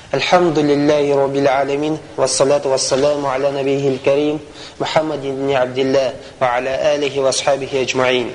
Альхамдулиллахи Раббил Алямин, вассалату вассаляму аля набийхил карим, Мухаммад ибн Абдилля, ва аля алихи ва асхабихи аджмаин.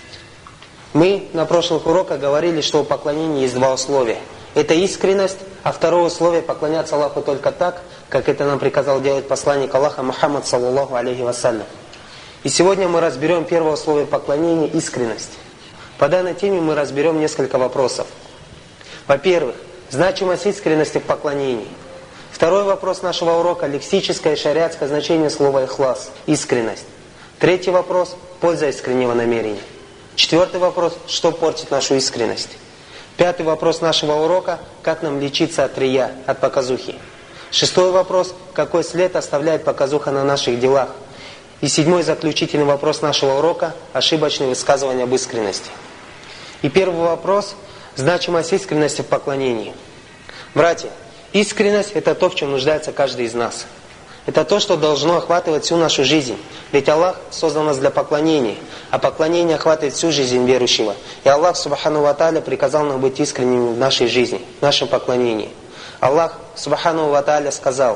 Мы на прошлых уроках говорили, что у поклонения есть два условия. Это искренность, а второе условие — поклоняться Аллаху только так, как это нам приказал делать посланник Аллаха Мухаммад саллаллаху алейхи вассалям. И сегодня мы разберем первое условие поклонения — искренность. По данной теме мы разберем несколько вопросов. Во-первых, значимость искренности в поклонении. Второй вопрос нашего урока — лексическое и шариатское значение слова «ихлас» — искренность. Третий вопрос — польза искреннего намерения. Четвертый вопрос — что портит нашу искренность. Пятый вопрос нашего урока — как нам лечиться от рия, от показухи. Шестой вопрос — какой след оставляет показуха на наших делах. И седьмой заключительный вопрос нашего урока — ошибочные высказывания об искренности. И первый вопрос — значимость искренности в поклонении. Братья, искренность — это то, в чем нуждается каждый из нас. Это то, что должно охватывать всю нашу жизнь. Ведь Аллах создан нас для поклонения, а поклонение охватывает всю жизнь верующего. И Аллах, субхану ва тааля, приказал нам быть искренними в нашей жизни, в нашем поклонении. Аллах, субхану ва тааля, сказал: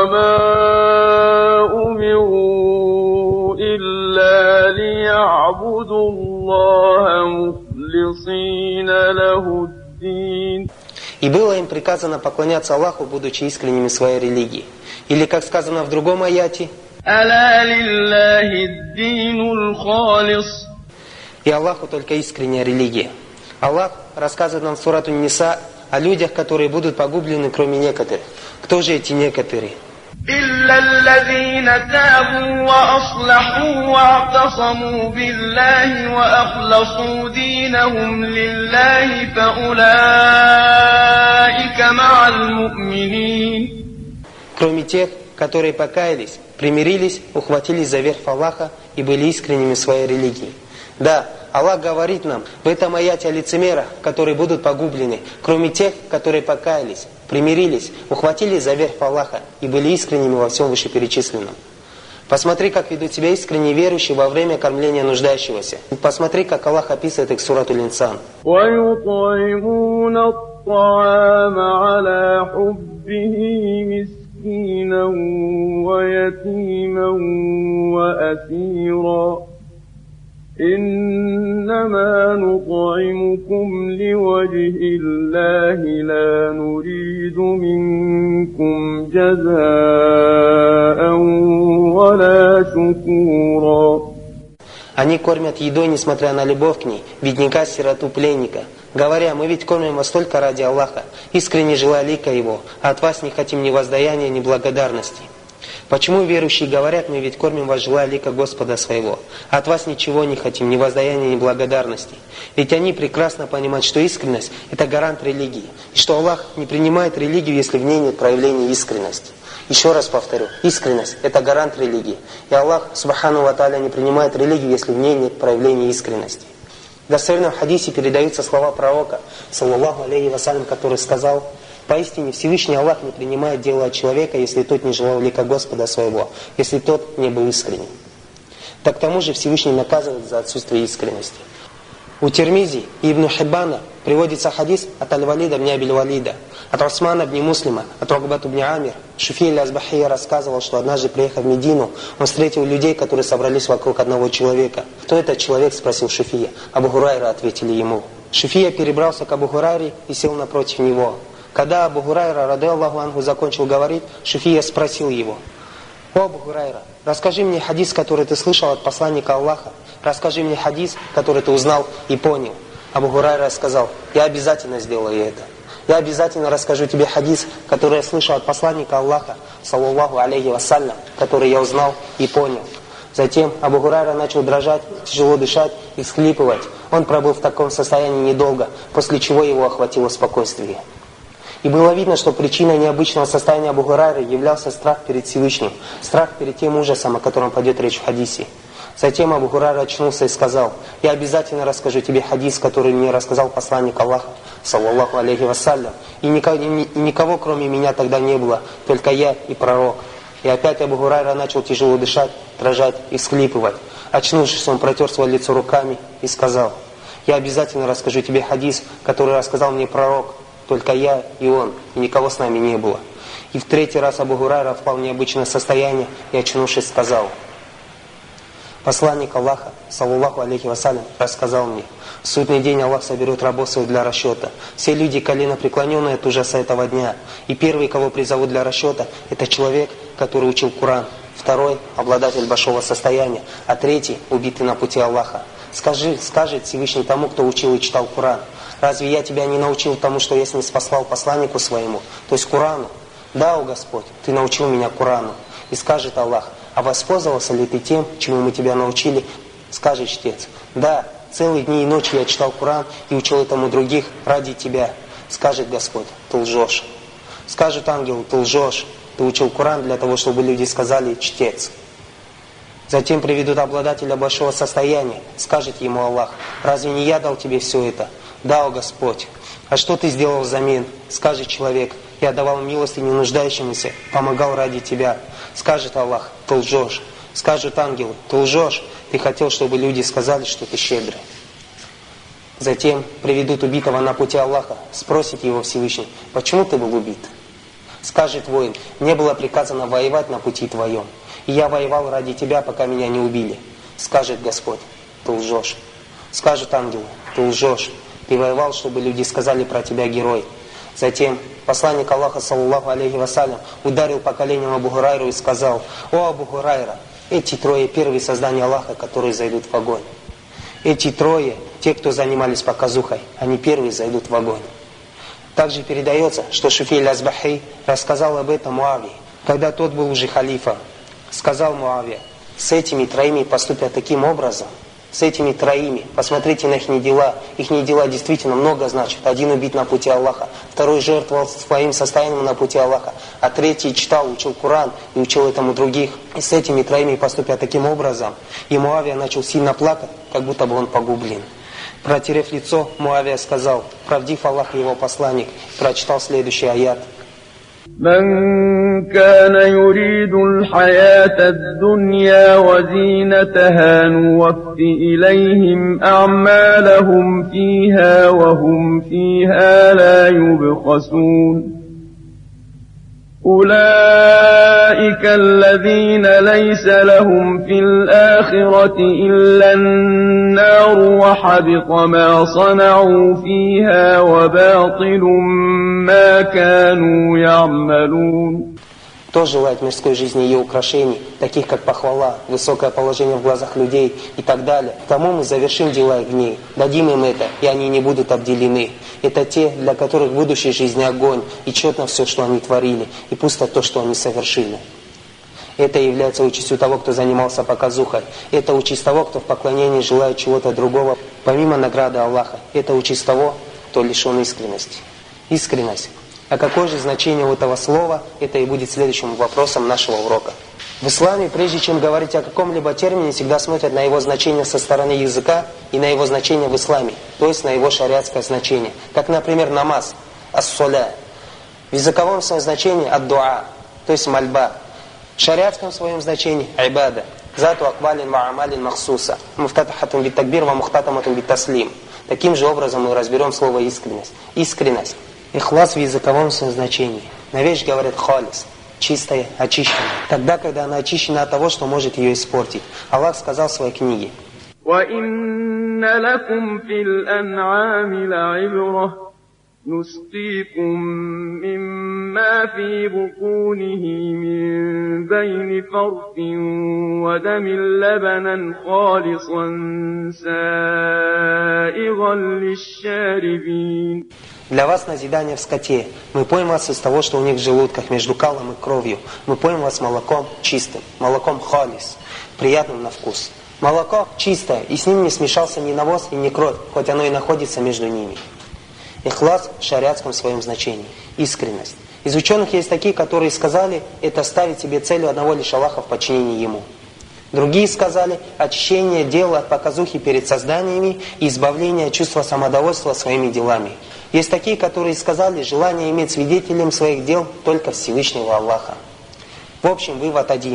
وَمَا أُمِرُوا إِلَّا لِيَعْبُدُوا اللَّهَ مُخْلِصِينَ لَهُ الدِّينَ. И было им приказано поклоняться Аллаху, будучи искренними в своей религии. Или, как сказано в другом аяте: أَلَا لِلَّهِ الدِّينُ الْخَالِصُ. И Аллаху только искренняя религия. Аллах рассказывает нам в сурату Ниса о людях, которые будут погублены, кроме некоторых. Кто же эти некоторые? إِلَّا الَّذِينَ تَابُوا وَأَصْلَحُوا وَاعْتَصَمُوا بِاللَّهِ وَأَخْلَصُوا دِينَهُمْ لِلَّهِ فَأُولَئِكَ مَعَ الْمُؤْمِنِينَ. Кроме тех, которые покаялись, примирились, ухватились за верх Аллаха и были искренними в своей религии. Да, Аллах говорит нам в этом аяте о лицемерах, которые будут погублены, кроме тех, которые покаялись, примирились, ухватились за верх Аллаха и были искренними во всем вышеперечисленном. Посмотри, как ведут себя искренние верующие во время кормления нуждающегося. Посмотри, как Аллах описывает их в сурату Инсан. وَيُطْعِمُونَ الطَّعَامَ عَلَى حُبِّهِ مسكينا ويتيما وأسيرا إنما نطعمكم لوجه الله لا نريد منكم جزاء ولا شكورا. Они кормят едой, несмотря на любовь к ней, бедняка, сироту, пленника, говоря: мы ведь кормим вас только ради Аллаха, искренне желая лика Его, а от вас не хотим ни воздаяния, ни благодарности. Почему верующие говорят: мы ведь кормим вас, желая лика Господа своего, а от вас ничего не хотим, ни воздаяния, ни благодарности? Ведь они прекрасно понимают, что искренность — это гарант религии, и что Аллах не принимает религию, если в ней нет проявления искренности. Еще раз повторю, искренность — это гарант религии. И Аллах, субхану ва тааля, не принимает религию, если в ней нет проявления искренности. В достоверном хадисе передаются слова пророка, саллаллаху алейхи вассалям, который сказал: поистине Всевышний Аллах не принимает дело от человека, если тот не желал лика Господа своего, если тот не был искренним. Так к тому же Всевышний наказывает за отсутствие искренности. У Тирмизи и Ибн Хиббана приводится хадис от Аль-Валида ибн Абиль-Валида, от Усмана ибн Муслима, от Рукбат ибн Амир. Шуфи аль-Азбахи рассказывал, что однажды, приехав в Медину, он встретил людей, которые собрались вокруг одного человека. Кто этот человек? Спросил Шуфия. Абу Хурайра, ответили ему. Шуфия перебрался к Абу Хурайре и сел напротив него. Когда Абу Хурайра, ради Аллаху анху, закончил говорить, Шуфия спросил его: «О, Абу Хурайра, расскажи мне хадис, который ты слышал от посланника Аллаха. Расскажи мне хадис, который ты узнал и понял». Абу Хурайра сказал: «Я обязательно сделаю это. Я обязательно расскажу тебе хадис, который я слышал от посланника Аллаха, саллаллаху алейхи вассалям, который я узнал и понял». Затем Абу Хурайра начал дрожать, тяжело дышать и всхлипывать. Он пробыл в таком состоянии недолго, после чего его охватило спокойствие. И было видно, что причиной необычного состояния Абу Хурайры являлся страх перед Всевышним, страх перед тем ужасом, о котором пойдет речь в хадисе. Затем Абу Хурайра очнулся и сказал: «Я обязательно расскажу тебе хадис, который мне рассказал посланник Аллаха, саллаллаху алейхи вассалям. И никого кроме меня тогда не было, только я и пророк». И опять Абу Хурайра начал тяжело дышать, дрожать и всхлипывать. Очнувшись, он протер свое лицо руками и сказал: «Я обязательно расскажу тебе хадис, который рассказал мне пророк, только я и он, и никого с нами не было. И в третий раз Абу Гурайра впал в необычное состояние и, очнувшись, сказал: посланник Аллаха, саллаллаху алейхи вассалям, рассказал мне: в судный день Аллах соберет рабов своих для расчета. Все люди коленопреклоненные от ужаса этого дня. И первый, кого призовут для расчета, это человек, который учил Коран. Второй – обладатель большого состояния. А третий – убитый на пути Аллаха. Скажет Всевышний тому, кто учил и читал Коран: разве я тебя не научил тому, что я ниспослал посланнику своему, то есть Корану? Да, о Господь, ты научил меня Корану. И скажет Аллах: а воспользовался ли ты тем, чему мы тебя научили? Скажет чтец: да, целые дни и ночи я читал Коран и учил этому других ради тебя. Скажет Господь: ты лжешь. Скажет ангел: ты лжешь. Ты учил Коран для того, чтобы люди сказали: чтец. Затем приведут обладателя большого состояния. Скажет ему Аллах: разве не я дал тебе все это? Да, о Господь. А что ты сделал взамен? Скажет человек: я давал милостыню нуждающимся, помогал ради тебя. Скажет Аллах: ты лжешь. Скажут ангелы: ты лжешь. Ты хотел, чтобы люди сказали, что ты щедрый. Затем приведут убитого на пути Аллаха. Спросит его Всевышний: почему ты был убит? Скажет воин: мне было приказано воевать на пути твоем, и я воевал ради тебя, пока меня не убили. Скажет Господь: ты лжешь. Скажут ангелы: ты лжешь. Ты воевал, чтобы люди сказали про тебя герой. Затем посланник Аллаха, саллаллаху алейхи вассалям, ударил по коленям Абу Гурайру и сказал: о Абу Гурайра, эти трое первые создания Аллаха, которые зайдут в огонь. Эти трое, те, кто занимались показухой, они первые зайдут в огонь. Также передается, что Шуфей аль-Азбахи рассказал об этом Муавии, когда тот был уже халифом. Сказал Муавия: с этими троими поступят таким образом, с этими троими, посмотрите на их дела. Их дела действительно много значат. Один убит на пути Аллаха, второй жертвовал своим состоянием на пути Аллаха, а третий читал, учил Коран и учил этому других. И с этими троими поступят таким образом. И Муавия начал сильно плакать, как будто бы он погублен. Протерев лицо, Муавия сказал: правдив Аллах и его посланник. Прочитал следующий аят: من كان يريد الحياة الدنيا وزينتها نوف إليهم أعمالهم فيها وهم فيها لا يبخسون أولئك الذين ليس لهم في الآخرة إلا النار وحبط ما صنعوا فيها وباطل ما كانوا يعملون. Кто желает мирской жизни и ее украшений, таких как похвала, высокое положение в глазах людей и так далее, тому мы завершим дела их в ней, дадим им это, и они не будут обделены. Это те, для которых в будущей жизни огонь, и четно все, что они творили, и пусто то, что они совершили. Это является участью того, кто занимался показухой. Это участь того, кто в поклонении желает чего-то другого, помимо награды Аллаха. Это участь того, кто лишен искренности. Искренность. А какое же значение у этого слова, это и будет следующим вопросом нашего урока. В исламе, прежде чем говорить о каком-либо термине, всегда смотрят на его значение со стороны языка и на его значение в исламе, то есть на его шариатское значение. Как, например, намаз, ас-соля. В языковом своем значении ад-дуа, то есть мольба. В шариатском своем значении ибада. Зату аквалин ва амалин махсуса. Муфтатахатун бит такбир ва мухтатаматун бит таслим. Таким же образом мы разберем слово искренность. Искренность. Ихлас в языковом своем значении. На вещь говорят халис, чистая, очищенная. Тогда, когда она очищена от того, что может ее испортить. Аллах сказал в своей книге: وَإِنَّ لَكُمْ فِي الْأَنْعَامِ لَعِبْرَةً نُسْقِيكُم مِّمَّا فِي بُطُونِهِ مِن بَيْنِ فَرْثٍ وَدَمٍ لَّبَنًا خَالِصًا سَائِغًا لِّلشَّارِبِينَ. Для вас назидание в скоте. Мы поим вас из того, что у них в желудках, между калом и кровью. Мы поим вас молоком чистым, молоком халис, приятным на вкус. Молоко чистое, и с ним не смешался ни навоз и ни кровь, хоть оно и находится между ними. Ихлас в шариатском своем значении. Искренность. Из ученых есть такие, которые сказали, это ставить себе целью одного лишь Аллаха в подчинении Ему. Другие сказали, очищение дела от показухи перед созданиями и избавление чувства самодовольства своими делами. Есть такие, которые сказали, желание иметь свидетелем своих дел только Всевышнего Аллаха. В общем, вывод один.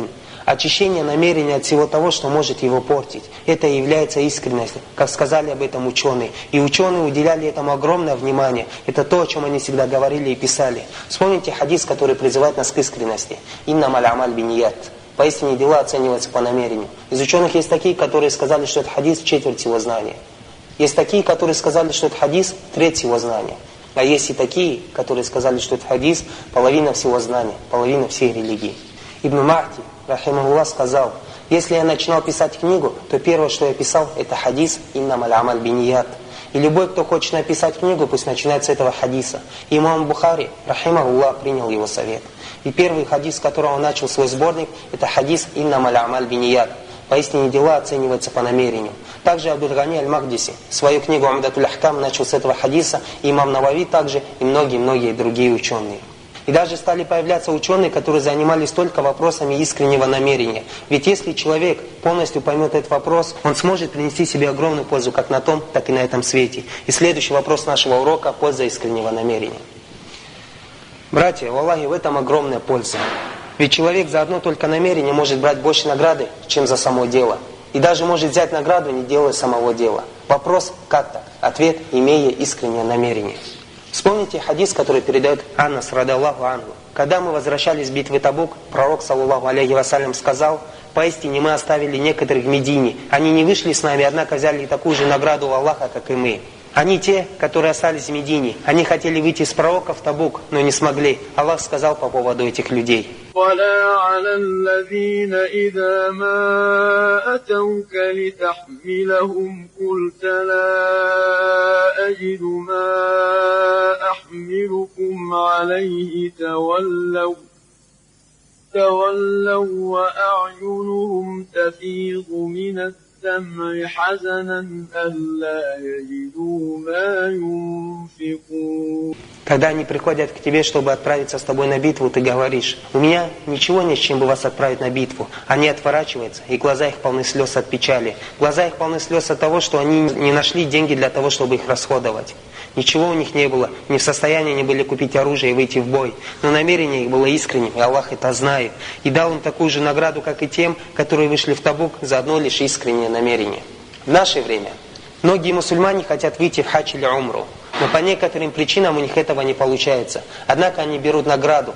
Очищение намерения от всего того, что может его портить. Это и является искренностью, как сказали об этом ученые. И ученые уделяли этому огромное внимание. Это то, о чем они всегда говорили и писали. Вспомните хадис, который призывает нас к искренности. «Иннама аль-амаль бинният». Поистине дела оцениваются по намерению. Из ученых есть такие, которые сказали, что это хадис в четверть его знания. Есть такие, которые сказали, что это хадис треть его знания. А есть и такие, которые сказали, что это хадис половина всего знания, половина всей религии. Ибн Махди, рахимахуллах, сказал: если я начинал писать книгу, то первое, что я писал, это хадис «Иннама аль-амаль бинният». И любой, кто хочет написать книгу, пусть начинает с этого хадиса. И имам Бухари, рахимахуллах, принял его совет. И первый хадис, с которого он начал свой сборник, это хадис «Иннама аль-амаль бинният». Поистине дела оцениваются по намерению. Также Абдул-Гани аль-Махдиси свою книгу «Умдатуль Ахкам» начал с этого хадиса, и имам Навави также, и многие-многие другие ученые. И даже стали появляться ученые, которые занимались только вопросами искреннего намерения. Ведь если человек полностью поймет этот вопрос, он сможет принести себе огромную пользу как на том, так и на этом свете. И следующий вопрос нашего урока – польза искреннего намерения. Братья, в Аллахе в этом огромная польза. Ведь человек за одно только намерение может брать больше награды, чем за само дело. И даже может взять награду, не делая самого дела. Вопрос – как так? Ответ – имея искреннее намерение. Вспомните хадис, который передает Анас, радаллаху анху. Когда мы возвращались с битвы Табук, пророк, саллаллаху алейхи вассалям, сказал: поистине мы оставили некоторых в Медине. Они не вышли с нами, однако взяли такую же награду у Аллаха, как и мы. Они те, которые остались в Медине. Они хотели выйти с пророка в Табук, но не смогли. Аллах сказал по поводу этих людей: ولا على الذين إذا ما أتوك لتحملهم قلت لا أجد ما أحملكم عليه تولوا وأعينهم تفيض من الدمع حزنا ألا يجدوا ما ينفقون. Когда они приходят к тебе, чтобы отправиться с тобой на битву, ты говоришь: у меня ничего нет, с чем бы вас отправить на битву. Они отворачиваются, и глаза их полны слез от печали. Глаза их полны слез от того, что они не нашли деньги для того, чтобы их расходовать. Ничего у них не было, не в состоянии они были купить оружие и выйти в бой. Но намерение их было искренним, и Аллах это знает. И дал им такую же награду, как и тем, которые вышли в Табук за одно лишь искреннее намерение. В наше время многие мусульмане хотят выйти в хадж или умру, но по некоторым причинам у них этого не получается. Однако они берут награду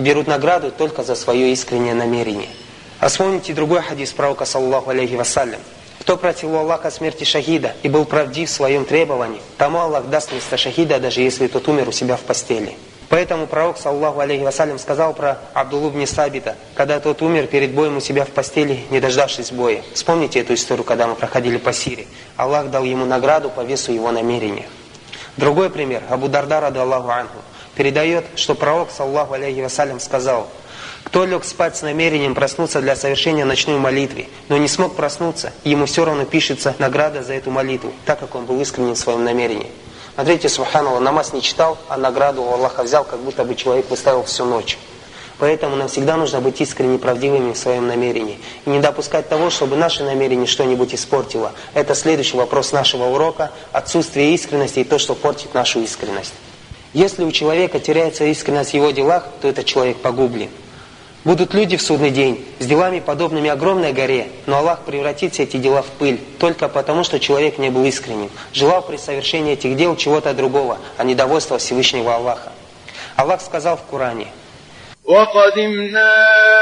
только за свое искреннее намерение. А вспомните другой хадис пророка, саллаллаху алейхи вассалям. Кто просил у Аллаха смерти шахида и был правдив в своем требовании, тому Аллах даст вместо шахида, даже если тот умер у себя в постели. Поэтому пророк, саллаллаху алейхи вассалям, сказал про Абдуллу ибн Сабита, когда тот умер перед боем у себя в постели, не дождавшись боя. Вспомните эту историю, когда мы проходили по Сирии. Аллах дал ему награду по весу его намерения. Другой пример. Абу Дарда, радаллаху анху, передает, что пророк, саллаллаху алейхи вассалям, сказал: кто лег спать с намерением проснуться для совершения ночной молитвы, но не смог проснуться, ему все равно пишется награда за эту молитву, так как он был искренен в своем намерении. Смотрите, субханаллах, намаз не читал, а награду у Аллаха взял, как будто бы человек выставил всю ночь. Поэтому нам всегда нужно быть искренне правдивыми в своем намерении. И не допускать того, чтобы наше намерение что-нибудь испортило. Это следующий вопрос нашего урока. Отсутствие искренности и то, что портит нашу искренность. Если у человека теряется искренность в его делах, то этот человек погублен. Будут люди в судный день с делами, подобными огромной горе, но Аллах превратит все эти дела в пыль, только потому, что человек не был искренним, желал при совершении этих дел чего-то другого, а не довольства Всевышнего Аллаха. Аллах сказал в Коране: وَقَدِمْنَا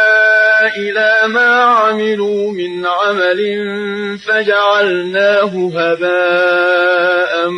إِلَى مَا عَمِلُوا مِنْ عَمَلٍ فَجَعَلْنَاهُ هَبَاءً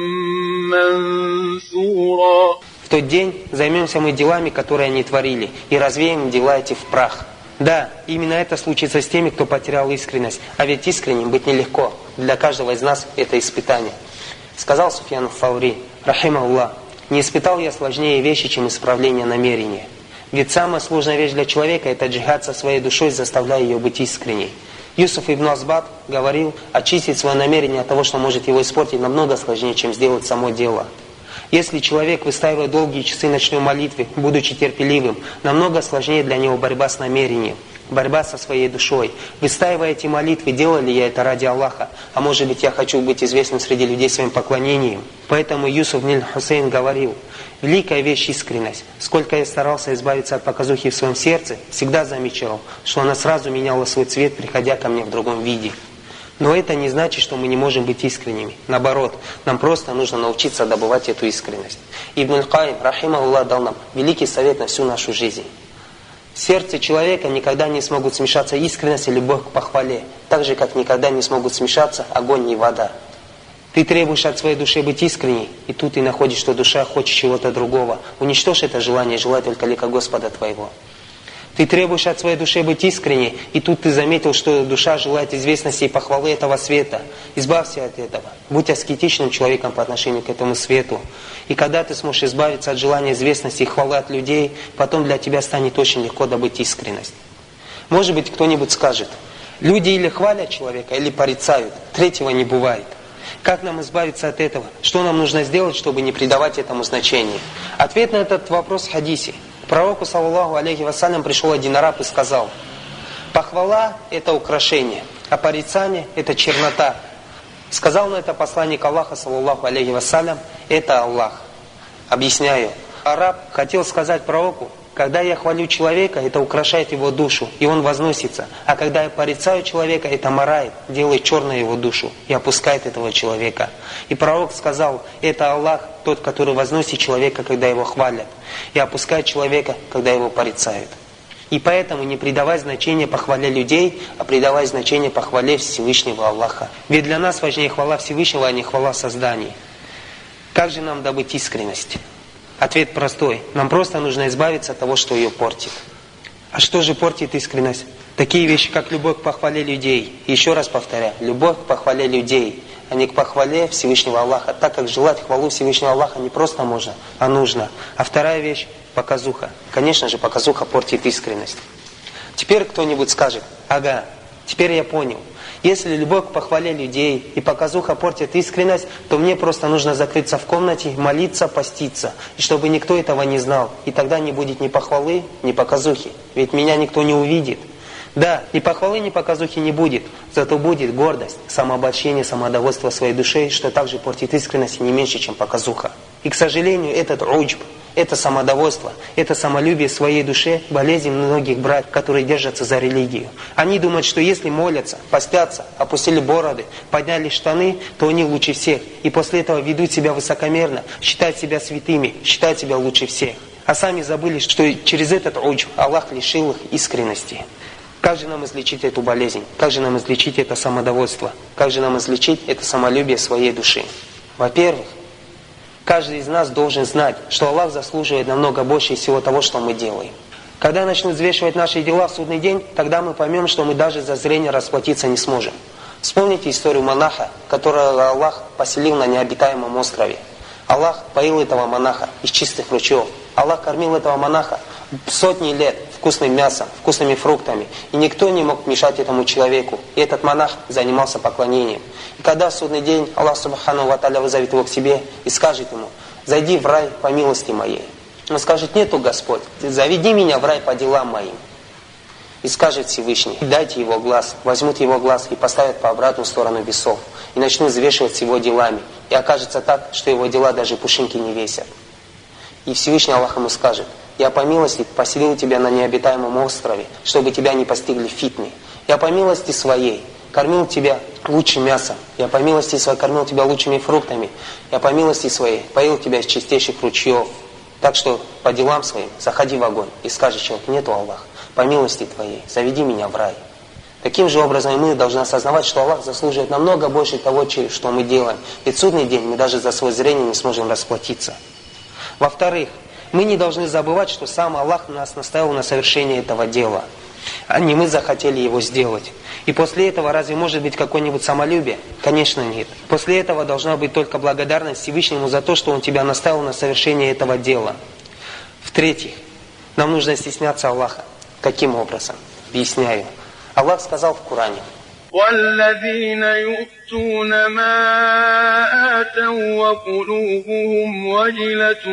مَنْثُورًا. В тот день займемся мы делами, которые они творили, и развеем дела эти в прах. Да, именно это случится с теми, кто потерял искренность. А ведь искренним быть нелегко. Для каждого из нас это испытание. Сказал Суфьян ас-Саури, рахимахуллах: не испытал я сложнее вещи, чем исправление намерения. Ведь самая сложная вещь для человека – это джихад со своей душой, заставляя ее быть искренней. Юсуф ибн Азбад говорил, очистить свое намерение от того, что может его испортить, намного сложнее, чем сделать само дело. Если человек выстаивает долгие часы ночной молитвы, будучи терпеливым, намного сложнее для него борьба с намерением, борьба со своей душой. Выстаивая эти молитвы, делал ли я это ради Аллаха? А может быть, я хочу быть известным среди людей своим поклонением? Поэтому Юсуф ибн Хусейн говорил: Великая вещь — искренность. Сколько я старался избавиться от показухи в своем сердце, всегда замечал, что она сразу меняла свой цвет, приходя ко мне в другом виде. Но это не значит, что мы не можем быть искренними. Наоборот, нам просто нужно научиться добывать эту искренность. Ибн Аль-Каим, рахимахуллах, дал нам великий совет на всю нашу жизнь. В сердце человека никогда не смогут смешаться искренность и любовь к похвале, так же, как никогда не смогут смешаться огонь и вода. Ты требуешь от своей души быть искренней, и тут ты находишь, что душа хочет чего-то другого. Уничтожь это желание, желай только лика Господа твоего. Ты требуешь от своей души быть искренней, и тут ты заметил, что душа желает известности и похвалы этого света. Избавься от этого. Будь аскетичным человеком по отношению к этому свету. И когда ты сможешь избавиться от желания известности и хвалы от людей, потом для тебя станет очень легко добыть искренность. Может быть, кто-нибудь скажет: люди или хвалят человека, или порицают. Третьего не бывает. Как нам избавиться от этого? Что нам нужно сделать, чтобы не придавать этому значения? Ответ на этот вопрос в хадисе. К пророку, саллаллаху алейхи вассалям, пришел один араб и сказал: похвала – это украшение, а порицание – это чернота. Сказал на это посланник Аллаха, саллаллаху алейхи вассалям: это Аллах. Объясняю. Араб хотел сказать пророку: когда я хвалю человека, это украшает его душу, и он возносится. А когда я порицаю человека, это марает, делает черной его душу и опускает этого человека. И пророк сказал: это Аллах, тот, который возносит человека, когда его хвалят, и опускает человека, когда его порицают. И поэтому не придавай значения похвале людей, а придавай значение похвале Всевышнего Аллаха. Ведь для нас важнее хвала Всевышнего, а не хвала созданий. Как же нам добыть искренность? Ответ простой. Нам просто нужно избавиться от того, что ее портит. А что же портит искренность? Такие вещи, как любовь к похвале людей. И еще раз повторяю, любовь к похвале людей, а не к похвале Всевышнего Аллаха. Так как желать хвалу Всевышнего Аллаха не просто можно, а нужно. А вторая вещь – показуха. Конечно же, показуха портит искренность. Теперь кто-нибудь скажет: ага, теперь я понял. Если любовь к похвале людей и показуха портит искренность, то мне просто нужно закрыться в комнате, молиться, поститься. И чтобы никто этого не знал. И тогда не будет ни похвалы, ни показухи. Ведь меня никто не увидит. Да, ни похвалы, ни показухи не будет. Зато будет гордость, самообольщение, самодовольство своей душой, что также портит искренность не меньше, чем показуха. И, к сожалению, этот уджб, это самодовольство, это самолюбие в своей душе болезнь многих братьев, которые держатся за религию. Они думают, что если молятся, постятся, опустили бороды, подняли штаны, то они лучше всех. И после этого ведут себя высокомерно, считают себя святыми, считают себя лучше всех. А сами забыли, что через этот уджб Аллах лишил их искренности. Как же нам излечить эту болезнь? Как же нам излечить это самодовольство? Как же нам излечить это самолюбие своей души? Во-первых, каждый из нас должен знать, что Аллах заслуживает намного больше всего того, что мы делаем. Когда начнут взвешивать наши дела в судный день, тогда мы поймем, что мы даже за зрение расплатиться не сможем. Вспомните историю монаха, которого Аллах поселил на необитаемом острове. Аллах поил этого монаха из чистых ручьев. Аллах кормил этого монаха сотни лет вкусным мясом, вкусными фруктами. И никто не мог мешать этому человеку. И этот монах занимался поклонением. И когда в судный день Аллах Субхану ва Тааля вызовет его к себе и скажет ему: зайди в рай по милости моей. Он скажет: нету Господь, заведи меня в рай по делам моим. И скажет Всевышний: дайте его глаз. Возьмут его глаз и поставят по обратную сторону весов. И начнут взвешивать с его делами. И окажется так, что его дела даже пушинки не весят. И Всевышний Аллах ему скажет: я по милости поселил тебя на необитаемом острове, чтобы тебя не постигли фитны. Я по милости своей кормил тебя лучшим мясом. Я по милости своей кормил тебя лучшими фруктами. Я по милости своей поил тебя из чистейших ручьев. Так что по делам своим заходи в огонь. И скажет человек: нету Аллах, по милости твоей заведи меня в рай. Таким же образом мы должны осознавать, что Аллах заслуживает намного больше того, что мы делаем. Ведь в судный день мы даже за свое зрение не сможем расплатиться. Во-вторых, мы не должны забывать, что сам Аллах нас наставил на совершение этого дела, а не мы захотели его сделать. И после этого разве может быть какое-нибудь самолюбие? Конечно, нет. После этого должна быть только благодарность Всевышнему за то, что Он тебя наставил на совершение этого дела. В-третьих, нам нужно стесняться Аллаха. Каким образом? Объясняю. Аллах сказал в Коране: والذين يؤتون ما آتوا وقلوبهم وجلة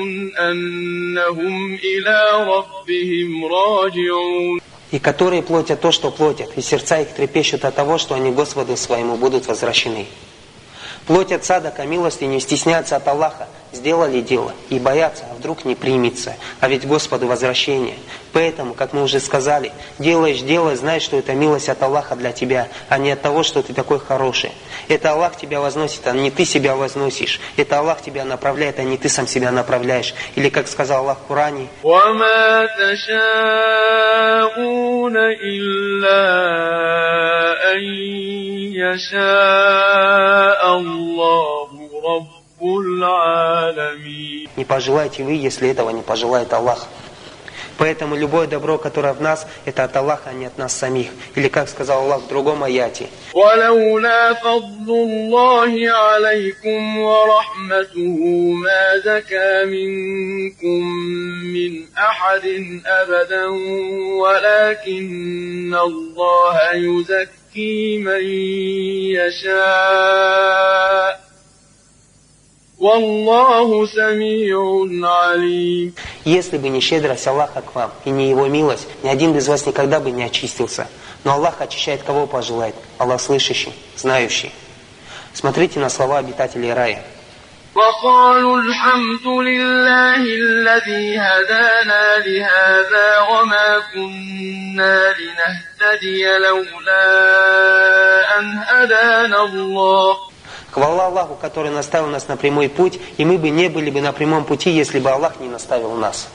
أنهم إلى ربهم راجعون. И которые платят то, что платят, и сердца их трепещут от того, что они Господу своему будут возвращены. Платят садака, милостыню, стесняются от Аллаха, сделали дело и боятся, а вдруг не примется, а ведь Господу возвращение. Поэтому, как мы уже сказали, делаешь дело, знай, что это милость от Аллаха для тебя, а не от того, что ты такой хороший. Это Аллах тебя возносит, а не ты себя возносишь. Это Аллах тебя направляет, а не ты сам себя направляешь. Или, как сказал Аллах в Коране, وَمَا تَشَاءُونَ إِلَّا أَن يَشَاءَ اللَّهُ رَبُّ الْعَالَمِينَ. не пожелайте вы, если этого не пожелает Аллах. Поэтому любое добро, которое в нас, это от Аллаха, а не от нас самих. Или, как сказал Аллах в другом аяте, وَلَوْلَا فَضْلُ اللَّهِ عَلَيْكُمْ وَرَحْمَتُهُ مَا زَكَى مِنكُم مِّنْ أَحَدٍ أَبَدًا وَلَكِنَّ اللَّهَ يُزَكِّي مَن يَشَاءُ وَاللَّهُ سَمِيعٌ عَلِيمٌ. если бы не щедрость Аллаха к вам и не Его милость, ни один из вас никогда бы не очистился. Но Аллах очищает кого пожелает. Аллах слышащий, знающий. Смотрите на слова обитателей рая. وقالوا الحمد لله الذي هدانا لهذا وما كنا لنهتدي لولا أن هدانا الله. Хвала Аллаху, который наставил нас на прямой путь, и мы бы не были бы на прямом пути, если бы Аллах не наставил нас.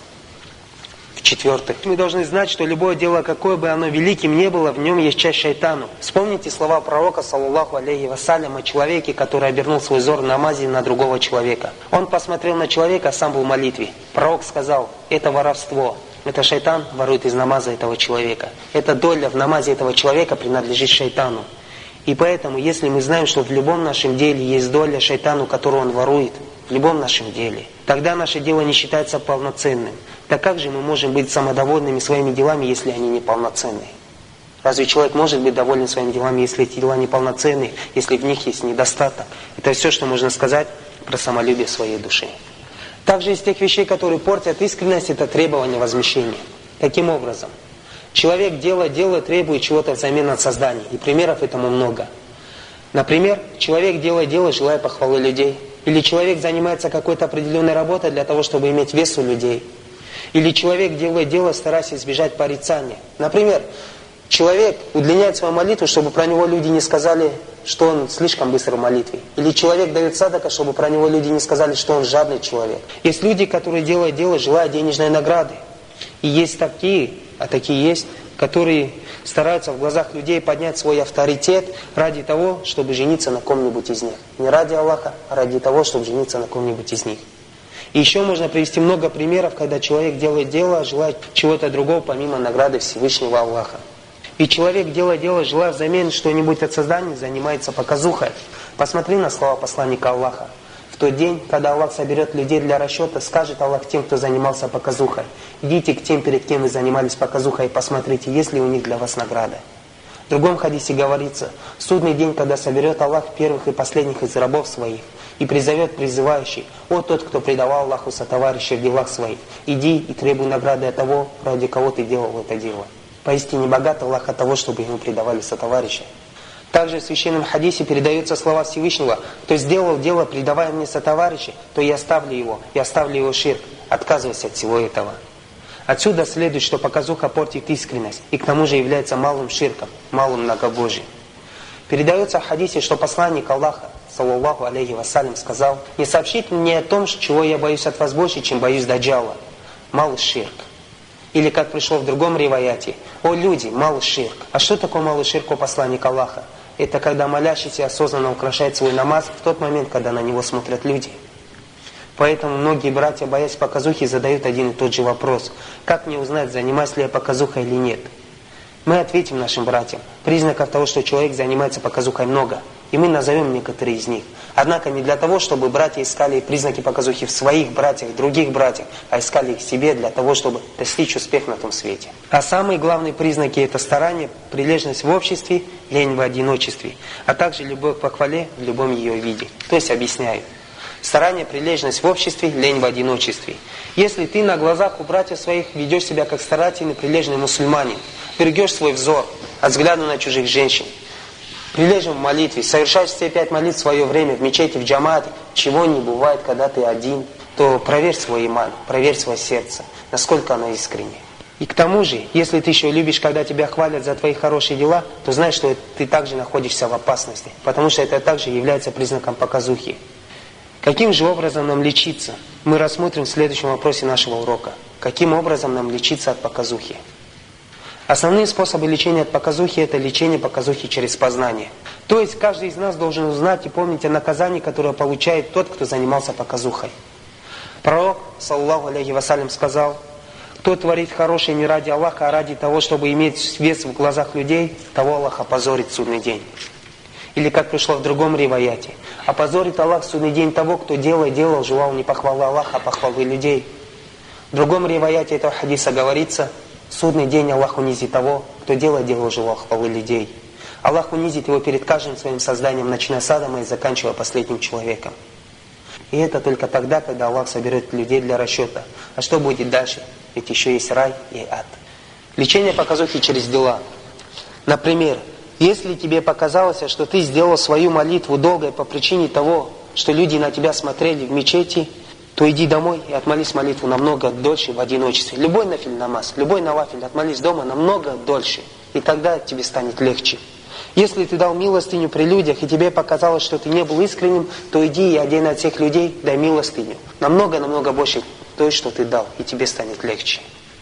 В-четвертых, мы должны знать, что любое дело, какое бы оно великим не было, в нем есть часть шайтану. Вспомните слова пророка, саллаллаху алейхи вассалям, о человеке, который обернул свой взор в намазе на другого человека. Он посмотрел на человека, а сам был в молитве. Пророк сказал, это воровство. Это шайтан ворует из намаза этого человека. Эта доля в намазе этого человека принадлежит шайтану. И поэтому, если мы знаем, что в любом нашем деле есть доля шайтану, которую он ворует, в любом нашем деле, тогда наше дело не считается полноценным. Так как же мы можем быть самодовольными своими делами, если они неполноценны? Разве человек может быть доволен своими делами, если эти дела неполноценны, если в них есть недостаток? Это все, что можно сказать про самолюбие своей души. Также из тех вещей, которые портят искренность, это требование возмещения. Каким образом? Человек делает, требует чего-то взамен от создания. И примеров этому много. Например, человек делает, желая похвалы людей. Или человек занимается какой-то определенной работой для того, чтобы иметь вес у людей. Или человек делает, стараясь избежать порицания. Например, человек удлиняет свою молитву, чтобы про него люди не сказали, что он слишком быстро в молитве. Или человек дает садака, чтобы про него люди не сказали, что он жадный человек. Есть люди, которые делают, желая денежной награды. И есть такие, а такие есть, которые стараются в глазах людей поднять свой авторитет ради того, чтобы жениться на ком-нибудь из них. Не ради Аллаха, а ради того, чтобы жениться на ком-нибудь из них. И еще можно привести много примеров, когда человек делает дело, желает чего-то другого, помимо награды Всевышнего Аллаха. И человек делает, желая взамен что-нибудь от создания, занимается показухой. Посмотри на слова посланника Аллаха. В тот день, когда Аллах соберет людей для расчета, скажет Аллах тем, кто занимался показухой: идите к тем, перед кем вы занимались показухой, и посмотрите, есть ли у них для вас награда. В другом хадисе говорится: в судный день, когда соберет Аллах первых и последних из рабов своих, и призовет призывающий: о тот, кто предавал Аллаху сотоварища в делах своих, иди и требуй награды от того, ради кого ты делал это дело. Поистине богат Аллах от того, чтобы ему предавали сотоварища. Также в священном хадисе передаются слова Всевышнего: кто сделал дело, предавая мне сотоварища, то я оставлю его ширк, отказываясь от всего этого. Отсюда следует, что показуха портит искренность, и к тому же является малым ширком, малым многобожием. Передается в хадисе, что посланник Аллаха, саллаллаху алейхи вассалям, сказал: не сообщите мне о том, чего я боюсь от вас больше, чем боюсь даджала. Малый ширк. Или как пришло в другом риваяте: о люди, малый ширк. А что такое малый ширк у посланника Аллаха? Это когда молящийся осознанно украшает свой намаз в тот момент, когда на него смотрят люди. Поэтому многие братья, боясь показухи, задают один и тот же вопрос: как мне узнать, занимаюсь ли я показухой или нет? Мы ответим нашим братьям: признаков того, что человек занимается показухой, много, и мы назовем некоторые из них. Однако не для того, чтобы братья искали признаки показухи в своих братьях, других братьях, а искали их в себе для того, чтобы достичь успеха на том свете. А самые главные признаки — это старание, прилежность в обществе, лень в одиночестве, а также любовь к похвале в любом ее виде. То есть объясняю. Старание, прилежность в обществе, лень в одиночестве. Если ты на глазах у братьев своих ведешь себя как старательный, прилежный мусульманин, берегешь свой взор от взгляда на чужих женщин, прилежен в молитве, совершаешь все 5 молитв в свое время в мечети, в джамаате, чего не бывает, когда ты один, то проверь свой иман, проверь свое сердце, насколько оно искренне. И к тому же, если ты еще любишь, когда тебя хвалят за твои хорошие дела, то знай, что ты также находишься в опасности, потому что это также является признаком показухи. Каким же образом нам лечиться? Мы рассмотрим в следующем вопросе нашего урока. Каким образом нам лечиться от показухи? Основные способы лечения от показухи – это лечение показухи через познание. То есть каждый из нас должен узнать и помнить о наказании, которое получает тот, кто занимался показухой. Пророк, саллаллаху алейхи вассалям, сказал: кто творит хорошее не ради Аллаха, а ради того, чтобы иметь вес в глазах людей, того Аллах опозорит в судный день. Или как пришло в другом риваяте: опозорит Аллах в судный день того, кто делал, желал не похвалы Аллаха, а похвалы людей. В другом риваяте этого хадиса говорится: в судный день Аллах унизит того, кто делал, желал хвалы людей. Аллах унизит его перед каждым своим созданием, начиная с Адама и заканчивая последним человеком. И это только тогда, когда Аллах соберет людей для расчета. А что будет дальше? Ведь еще есть рай и ад. Лечение показухи через дела. Например, если тебе показалось, что ты сделал свою молитву долгой по причине того, что люди на тебя смотрели в мечети, то иди домой и отмолись молитву намного дольше в одиночестве. Любой нафиль намаз, любой навафиль отмолись дома намного дольше. И тогда тебе станет легче. Если ты дал милостыню при людях, и тебе показалось, что ты не был искренним, то иди и один от всех людей дай милостыню. Намного больше той, что ты дал, и тебе станет легче.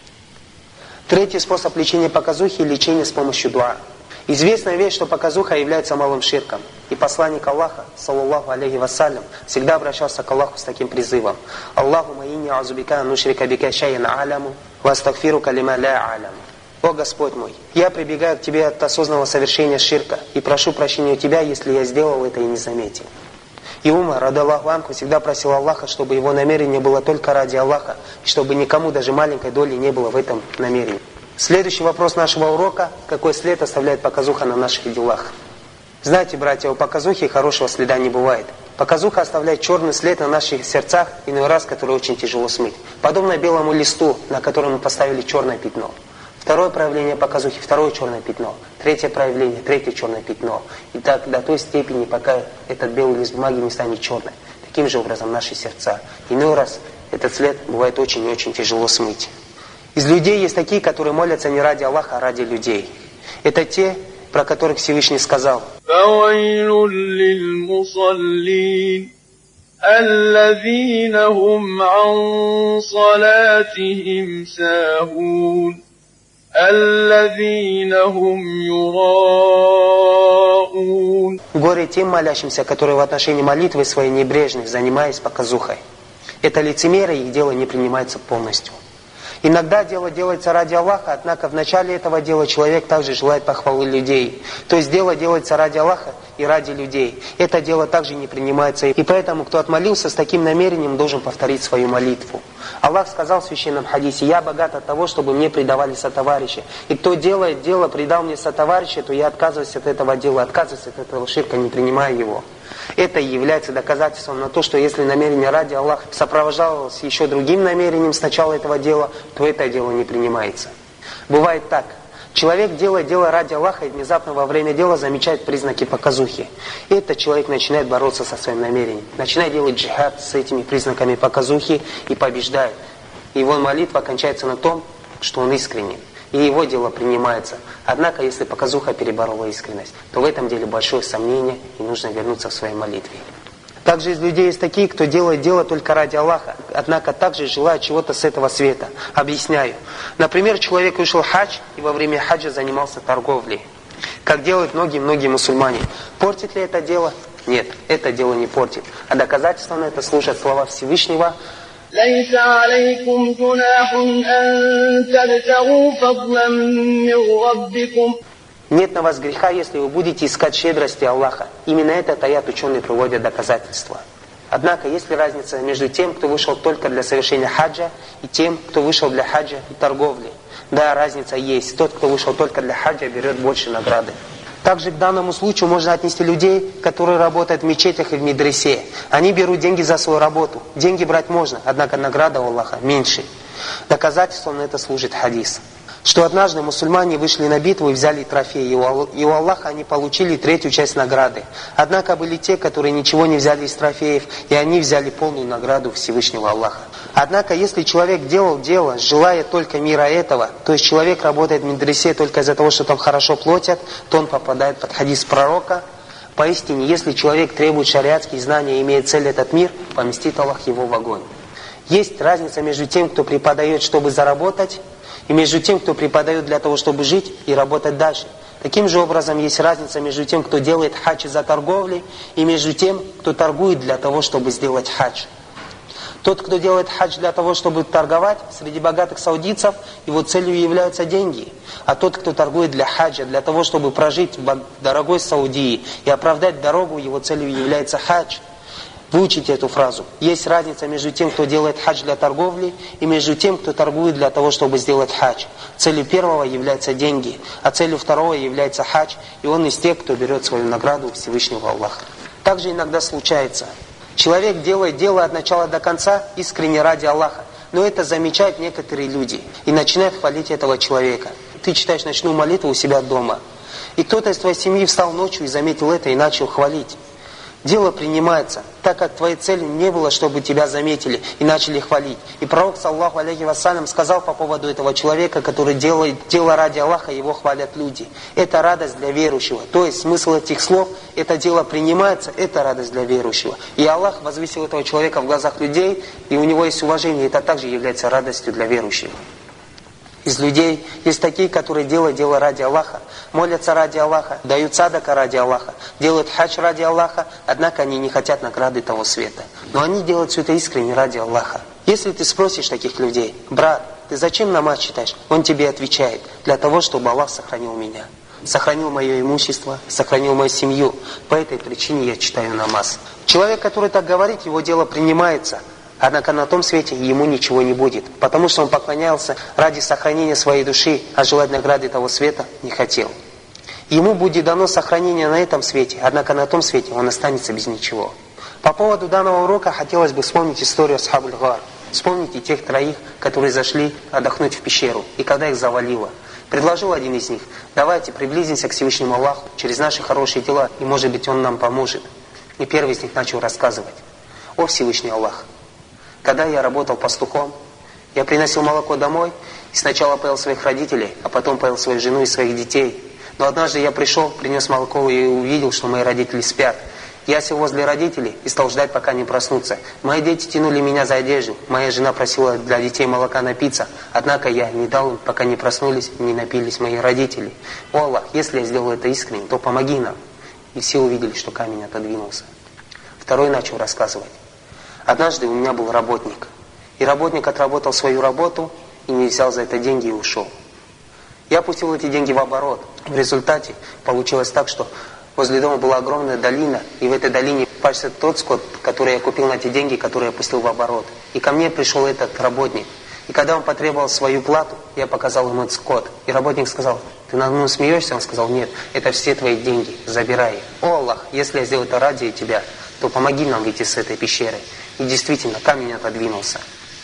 Третий способ лечения показухи – лечение с помощью дуа. Известная вещь, что показуха является малым ширком. И посланник Аллаха, саллаллаху алейхи вассалям, всегда обращался к Аллаху с таким призывом: «Аллахума инни а'узубика нушрика бика шайян а'ляму, ва астагфирука лима ла а'ляму». «О Господь мой, я прибегаю к Тебе от осознанного совершения ширка и прошу прощения у Тебя, если я сделал это и не заметил». И Умар, радаллаху анху, всегда просил Аллаха, чтобы его намерение было только ради Аллаха, и чтобы никому даже маленькой доли не было в этом намерении. Следующий вопрос нашего урока: какой след оставляет показуха на наших делах? Знаете, братья, у показухи хорошего следа не бывает. Показуха оставляет черный след на наших сердцах, иной раз, который очень тяжело смыть. Подобно белому листу, на котором мы поставили черное пятно. Второе проявление показухи, второе черное пятно. Третье проявление, третье черное пятно. И так до той степени, пока этот белый лист бумаги не станет черным. Таким же образом наши сердца. Иной раз этот след бывает очень и очень тяжело смыть. Из людей есть такие, которые молятся не ради Аллаха, а ради людей. Это те, про которых Всевышний сказал: فَوَيْلٌ لِلْمُصَلِّينَ الَّذِينَ هُمْ عَنْ صَلَاتِهِمْ سَاهُونَ الَّذِينَ هُمْ يُرَاءُونَ. Горе тем молящимся, которые в отношении молитвы своей небрежны, занимаясь показухой. Это лицемерие, их дело не принимается полностью. Иногда дело делается ради Аллаха, однако в начале этого дела человек также желает похвалы людей. То есть дело делается ради Аллаха и ради людей. Это дело также не принимается. И поэтому, кто отмолился с таким намерением, должен повторить свою молитву. Аллах сказал в священном хадисе: «Я богат от того, чтобы мне предавали сотоварищи. И кто делает дело, предал мне сотоварища, то я отказываюсь от этого дела, отказываюсь от этого ширка, не принимая его». Это и является доказательством на то, что если намерение ради Аллаха сопровождалось еще другим намерением с начала этого дела, то это дело не принимается. Бывает так. Человек делает дело ради Аллаха и внезапно во время дела замечает признаки показухи. И этот человек начинает бороться со своим намерением. Начинает делать джихад с этими признаками показухи и побеждает. Его молитва кончается на том, что он искренен. И его дело принимается. Однако, если показуха переборола искренность, то в этом деле большое сомнение, и нужно вернуться в своей молитве. Также из людей есть такие, кто делает дело только ради Аллаха, однако также желает чего-то с этого света. Объясняю. Например, человек вышел в хадж и во время хаджа занимался торговлей. Как делают многие мусульмане. Портит ли это дело? Нет, это дело не портит. А доказательством на это служат слова Всевышнего: ليس عليكم جناح أن تبتغوا فضلا من ربكم. Нет на вас греха, если вы будете искать щедрости Аллаха. Именно этот аят ученые приводят доказательства. Однако есть ли разница между тем, кто вышел только для совершения хаджа, и тем, кто вышел для хаджа и торговли? Да, разница есть. Тот, кто вышел только для хаджа, берет больше награды. Также к данному случаю можно отнести людей, которые работают в мечетях и в медресе. Они берут деньги за свою работу. Деньги брать можно, однако награда у Аллаха меньше. Доказательством на это служит хадис. что однажды мусульмане вышли на битву и взяли трофей, и у Аллаха они получили 3-ю часть награды. Однако были те, которые ничего не взяли из трофеев, и они взяли полную награду Всевышнего Аллаха. Однако, если человек делал дело, желая только мира этого, то есть человек работает в медресе только из-за того, что там хорошо платят, то он попадает под хадис пророка. Поистине, если человек требует шариатские знания и имеет цель этот мир, поместит Аллах его в огонь. Есть разница между тем, кто преподает, чтобы заработать, и между тем, кто преподает для того, чтобы жить и работать дальше. Таким же образом есть разница между тем, кто делает хадж из-за торговли, и между тем, кто торгует для того, чтобы сделать хадж. Тот, кто делает хадж для того, чтобы торговать, среди богатых саудитцев, его целью являются деньги. А тот, кто торгует для хаджа, для того, чтобы прожить в дорогой Саудии и оправдать дорогу, его целью является хадж. Выучите эту фразу. Есть разница между тем, кто делает хадж для торговли, и между тем, кто торгует для того, чтобы сделать хадж. Целью первого являются деньги, а целью второго является хадж, и он из тех, кто берет свою награду у Всевышнего Аллаха. Также иногда случается, человек делает дело от начала до конца искренне ради Аллаха, но это замечают некоторые люди и начинают хвалить этого человека. Ты читаешь ночную молитву у себя дома, и кто-то из твоей семьи встал ночью и заметил это и начал хвалить. Дело принимается, так как твоей целью не было, чтобы тебя заметили и начали хвалить. И пророк, саллаллаху алейхи вассалям, сказал по поводу этого человека, который делает дело ради Аллаха, его хвалят люди. Это радость для верующего. То есть смысл этих слов, это дело принимается, это радость для верующего. И Аллах возвысил этого человека в глазах людей, и у него есть уважение, это также является радостью для верующего. Из людей есть такие, которые делают дело ради Аллаха, молятся ради Аллаха, дают садака ради Аллаха, делают хадж ради Аллаха, однако они не хотят награды того света. Но они делают все это искренне ради Аллаха. Если ты спросишь таких людей: брат, ты зачем намаз читаешь? Он тебе отвечает: для того, чтобы Аллах сохранил меня, сохранил мое имущество, сохранил мою семью. По этой причине я читаю намаз. Человек, который так говорит, его дело принимается. Однако на том свете ему ничего не будет, потому что он поклонялся ради сохранения своей души, а желать награды того света не хотел. Ему будет дано сохранение на этом свете, однако на том свете он останется без ничего. По поводу данного урока хотелось бы вспомнить историю Асхабуль Гар. Вспомните тех троих, которые зашли отдохнуть в пещеру, и когда их завалило, предложил один из них: давайте приблизимся к Всевышнему Аллаху через наши хорошие дела, и может быть Он нам поможет. И первый из них начал рассказывать: о Всевышний Аллах, когда я работал пастухом, я приносил молоко домой и сначала поил своих родителей, а потом поил свою жену и своих детей. Но однажды я пришел, принес молоко и увидел, что мои родители спят. Я сел возле родителей и стал ждать, пока не проснутся. Мои дети тянули меня за одежду, моя жена просила для детей молока напиться, однако я не дал им, пока не проснулись и не напились мои родители. О Аллах, если я сделал это искренне, то помоги нам. И все увидели, что камень отодвинулся. Второй начал рассказывать: однажды у меня был работник, и работник отработал свою работу и не взял за это деньги и ушел. Я пустил эти деньги в оборот. В результате получилось так, что возле дома была огромная долина, и в этой долине пасся тот скот, который я купил на те деньги, которые я пустил в оборот. И ко мне пришел этот работник. И когда он потребовал свою плату, я показал ему этот скот. И работник сказал: ты над мной смеешься? Он сказал: нет, это все твои деньги, забирай их. О Аллах, если я сделал это ради тебя, то помоги нам выйти с этой пещеры. И действительно, камень отодвинулся.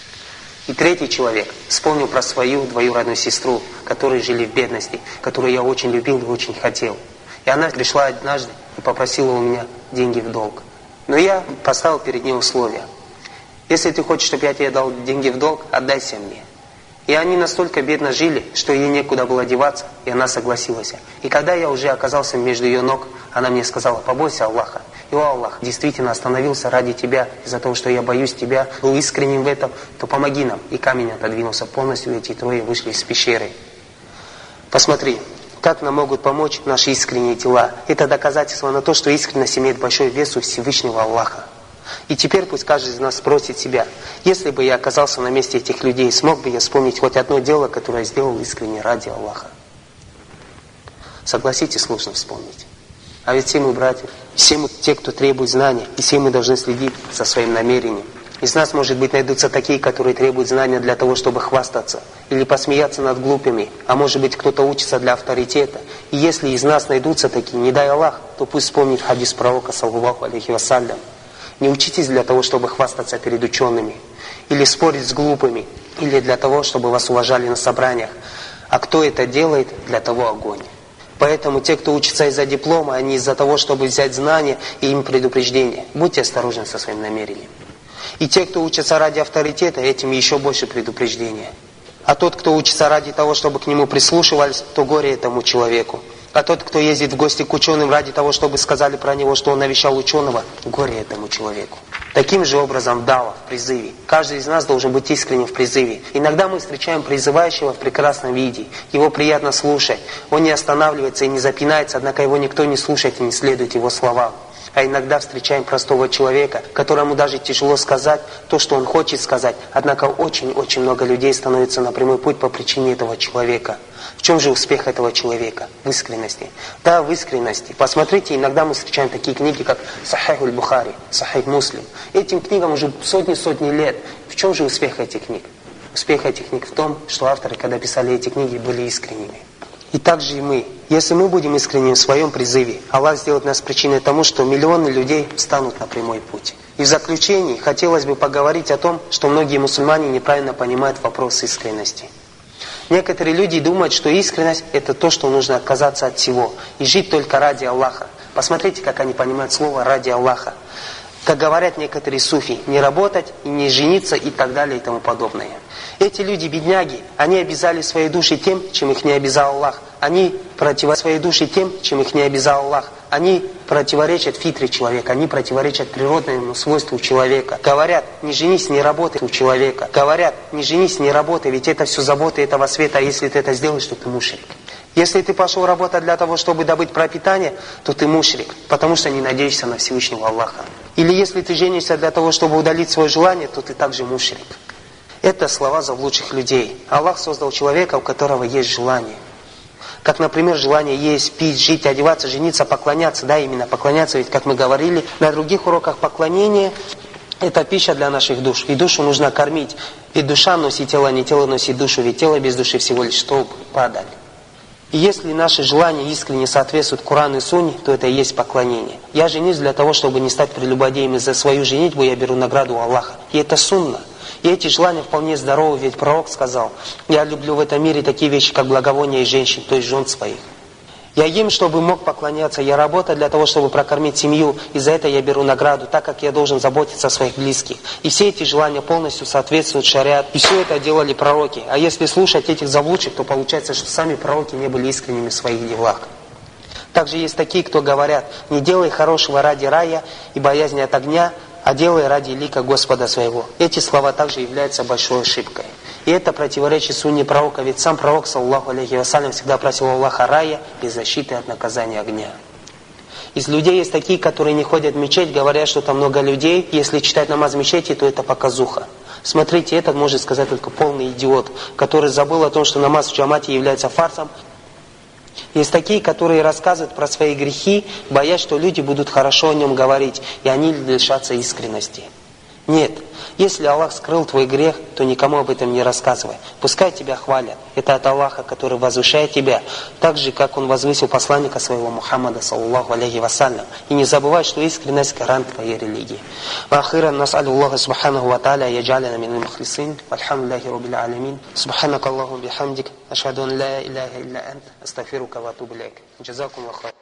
И третий человек вспомнил про свою двоюродную сестру, которые жили в бедности, которую я очень любил и очень хотел. И она пришла однажды и попросила у меня деньги в долг. Но я поставил перед ней условия: если ты хочешь, чтобы я тебе дал деньги в долг, отдайся мне. И они настолько бедно жили, что ей некуда было деваться, и она согласилась. И когда я уже оказался между ее ног, она мне сказала: побойся Аллаха. И о Аллах, действительно остановился ради тебя, из-за того, что я боюсь тебя, был искренним в этом, то помоги нам. И камень отодвинулся полностью, эти трое вышли из пещеры. Посмотри, как нам могут помочь наши искренние дела. Это доказательство на то, что искренность имеет большой вес у Всевышнего Аллаха. И теперь пусть каждый из нас спросит себя: если бы я оказался на месте этих людей, смог бы я вспомнить хоть одно дело, которое я сделал искренне ради Аллаха? Согласитесь, сложно вспомнить. А ведь все мы братья, все мы те, кто требует знания, и все мы должны следить за своим намерением. Из нас, может быть, найдутся такие, которые требуют знания для того, чтобы хвастаться, или посмеяться над глупыми, а может быть, кто-то учится для авторитета. И если из нас найдутся такие, не дай Аллах, то пусть вспомнит хадис пророка, саллаллаху алейхи вассалям: не учитесь для того, чтобы хвастаться перед учеными, или спорить с глупыми, или для того, чтобы вас уважали на собраниях. А кто это делает, для того огонь. Поэтому те, кто учится из-за диплома, они из-за того, чтобы взять знания и им предупреждение. Будьте осторожны со своим намерением. И те, кто учится ради авторитета, этим еще больше предупреждения. А тот, кто учится ради того, чтобы к нему прислушивались, то горе этому человеку. А тот, кто ездит в гости к ученым ради того, чтобы сказали про него, что он навещал ученого, горе этому человеку. Таким же образом дава в призыве. Каждый из нас должен быть искренним в призыве. Иногда мы встречаем призывающего в прекрасном виде. Его приятно слушать. Он не останавливается и не запинается, однако его никто не слушает и не следует его словам. А иногда встречаем простого человека, которому даже тяжело сказать то, что он хочет сказать. Однако очень-очень много людей становится на прямой путь по причине этого человека. В чем же успех этого человека? В искренности. Да, в искренности. Посмотрите, иногда мы встречаем такие книги, как Сахих аль-Бухари, Сахих Муслим. Этим книгам уже сотни лет. В чем же успех этих книг? Успех этих книг в том, что авторы, когда писали эти книги, были искренними. И также и мы. Если мы будем искренними в своем призыве, Аллах сделает нас причиной тому, что миллионы людей встанут на прямой путь. И в заключении хотелось бы поговорить о том, что многие мусульмане неправильно понимают вопрос искренности. Некоторые люди думают, что искренность – это то, что нужно отказаться от всего и жить только ради Аллаха. Посмотрите, как они понимают слово «ради Аллаха». Как говорят некоторые суфи, не работать, и не жениться и так далее и тому подобное. Эти люди-бедняги, они обязали свои души тем, чем их не обязал Аллах. Они противоречат своей душе тем, чем их не обязал Аллах. Они противоречат фитре человека, они противоречат природному свойству человека. Говорят, не женись, не работай у человека. Говорят, не женись, не работай, ведь это все забота этого света, а если ты это сделаешь, то ты мушрик. Если ты пошел работать для того, чтобы добыть пропитание, то ты мушрик, потому что не надеешься на Всевышнего Аллаха. Или если ты женишься для того, чтобы удалить свое желание, то ты также мушрик. Это слова заблудших людей. Аллах создал человека, у которого есть желание. Как, например, желание есть, пить, жить, одеваться, жениться, поклоняться. Да, именно поклоняться, ведь, как мы говорили, на других уроках поклонения это пища для наших душ. И душу нужно кормить. Ведь душа носит тело, не тело носит душу. Ведь тело без души всего лишь столб, падаль. И если наши желания искренне соответствуют Корану и Сунне, то это и есть поклонение. Я женюсь для того, чтобы не стать прелюбодеем, и за свою женитьбу я беру награду у Аллаха. И это сунна. И эти желания вполне здоровы, ведь пророк сказал: я люблю в этом мире такие вещи, как благовония и женщин, то есть жен своих. Я ем, чтобы мог поклоняться, я работаю для того, чтобы прокормить семью, и за это я беру награду, так как я должен заботиться о своих близких. И все эти желания полностью соответствуют шариат, и все это делали пророки. А если слушать этих заблудших, то получается, что сами пророки не были искренними в своих делах. Также есть такие, кто говорят: не делай хорошего ради рая и боязни от огня, а делай ради лика Господа своего. Эти слова также являются большой ошибкой. И это противоречит сунне пророка, ведь сам пророк, саллаллаху алейхи вассалям, всегда просил Аллаха рая без защиты от наказания огня. Из людей есть такие, которые не ходят в мечеть, говорят, что там много людей, если читать намаз в мечети, то это показуха. Смотрите, этот может сказать только полный идиот, который забыл о том, что намаз в джамате является фарсом. Есть такие, которые рассказывают про свои грехи, боясь, что люди будут хорошо о нем говорить, и они лишатся искренности. Нет, если Аллах скрыл твой грех, то никому об этом не рассказывай. Пускай тебя хвалят. Это от Аллаха, который возвышает тебя, так же, как Он возвысил посланника своего Мухаммада, саллаллаху алейхи вассалям. И не забывай, что искренность – гарант твоей религии. Вахиран нас'алю Аллаха субханаху ва тааля яджаляна минал мухлисин. Вальхамдулиллахи раббил алямин. Субханак Аллаху бихамдик. Ашхаду ан ла иляха илля ант. Астагфирука ва атубу илейк. Джазакум ва хайр.